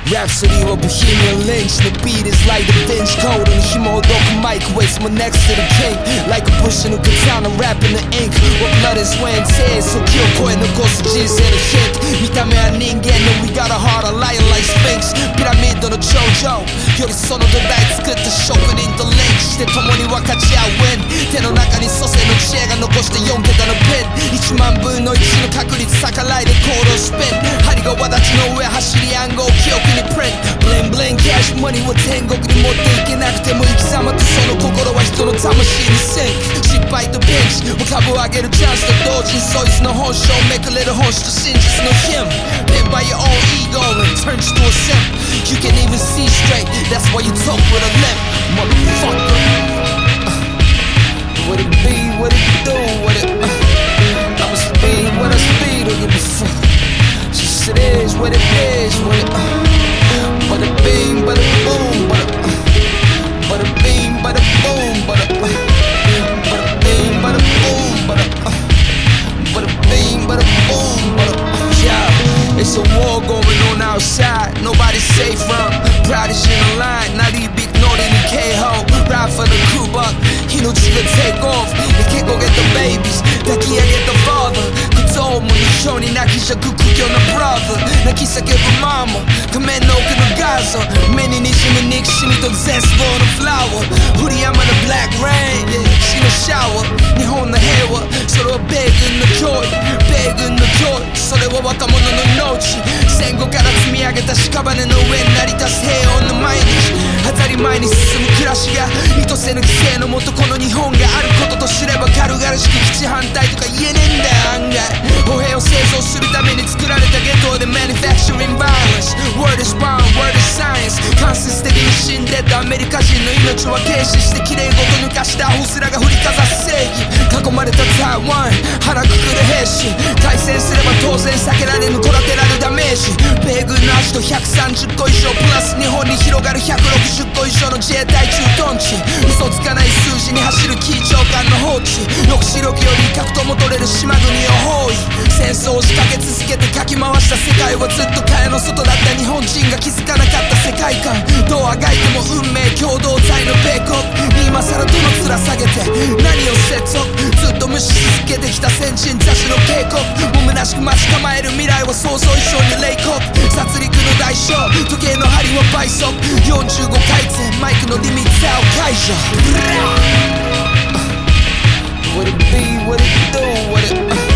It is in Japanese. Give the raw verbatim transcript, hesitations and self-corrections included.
Rhapsody of Bohemian Lynch. The beat is like the bench code on the Himodoku mic. Waits my next to the king. Like a bush in a katana rapping the ink. What blood is when tears. So kill声残す人生のヒント。見た目は人間の We got a heart of lion like Sphinx。ピラミッドの頂上よりその土台作った職人とリンクして共に分かち合う Win。 手の中に蘇生の知恵が残してよん桁のペン。いちまんぶんのいちの確率逆らいでコードスピン。針が輪立ちの上走り暗号記憶にプリント。ブリンブリンキャッシュマニーを天国に持っていけなくても生き様とその心は人の魂にシンク。失敗とピンチを株を上げるチャンスと同時にそいつの本性めくれる本質と真実の Him。 Pinned by your own ego and turns you to a simp. You can't even see straight, that's why you talk with a limp. Motherfucker, uh, what it be, what it do, what it uh, I'ma speed, what I speed, don't give a fuck. Just it is, what it is, what it uh, bada bing, bada boom, bada uh, bada bing, bada boom, bada uh, bada bing, bada boom, bada uh, bada bing, bada boom, bada uh, yeah. It's a war going on outside, nobody's safe from prodigy in the line, not even big naughty in the K-hole. Ride for the crew, but he knows you could take off. You can't go get the babies, that can't get the father. Cause all money showing that he's a good cook on a brother. Like he's a give a mama, come and open the Gaza. Many niche in the nick, shimmy to zest for the flower. Hoodie, I'm in the black rain, yeah, she no shower. Nihon the hewa, so the big in the joy, big in the joy. So they were what I'm on the note. 戦後から積み上げた屍の上に成り立つ平穏の毎日。当たり前に進む暮らしが意図せぬ規制のもとこの日本があることと知れば軽々しく基地反対とか言えねえんだよ案外。歩兵を製造するために作られたゲトで Manufacturing violence。 Word is bond, word is science。 間接的に死んでたアメリカ人の命は軽視して綺麗ごと抜かしたホスラが振りかざす正義。囲まれた台湾腹くくる兵士。対戦すれば当然避けられぬコラテラルダメージ。米軍のアジトひゃくさんじゅっこ以上プラス日本に広がるひゃくろくじゅっこ以上の自衛隊駐屯地。嘘つかない数字に走る緊張感の放置。抑止力より威嚇とも取れる島国を包囲。戦争を仕掛け続けてかき回した世界はずっと蚊帳の外だった日本人が気づかなかった世界観。どうあがいても運命共同体の米国に今更どの面下げて何を接続。ずっと無視し続けてきた先人雑誌の警告も虚しく待ち構える未来は想像以上に冷酷。殺戮の代償時計の針は倍速よんじゅうごかい転マイクのリミッターを解除。 What it be, what it do, what it uh